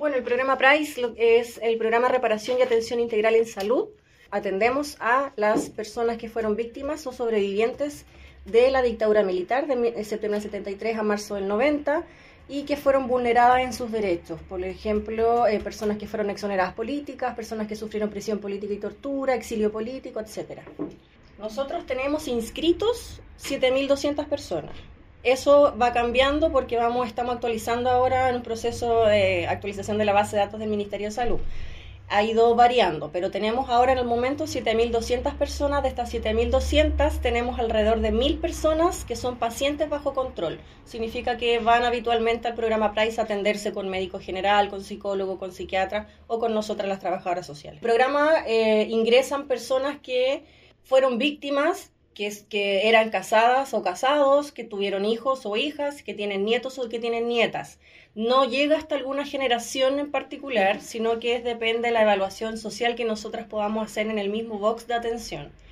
Bueno, el programa PRICE es el programa Reparación y Atención Integral en Salud. Atendemos a las personas que fueron víctimas o sobrevivientes de la dictadura militar de septiembre del 73 a marzo del 90 y que fueron vulneradas en sus derechos. Por ejemplo, personas que fueron exoneradas políticas, personas que sufrieron prisión política y tortura, exilio político, etc. Nosotros tenemos inscritos 7.200 personas. Eso va cambiando porque estamos actualizando ahora en un proceso de actualización de la base de datos del Ministerio de Salud. Ha ido variando, pero tenemos ahora en el momento 7.200 personas. De estas 7.200 tenemos alrededor de 1.000 personas que son pacientes bajo control. Significa que van habitualmente al programa PRICE a atenderse con médico general, con psicólogo, con psiquiatra o con nosotras las trabajadoras sociales. El programa ingresan personas que fueron víctimas, que eran casadas o casados, que tuvieron hijos o hijas, que tienen nietos o que tienen nietas. No llega hasta alguna generación en particular, sino que depende de la evaluación social que nosotras podamos hacer en el mismo box de atención.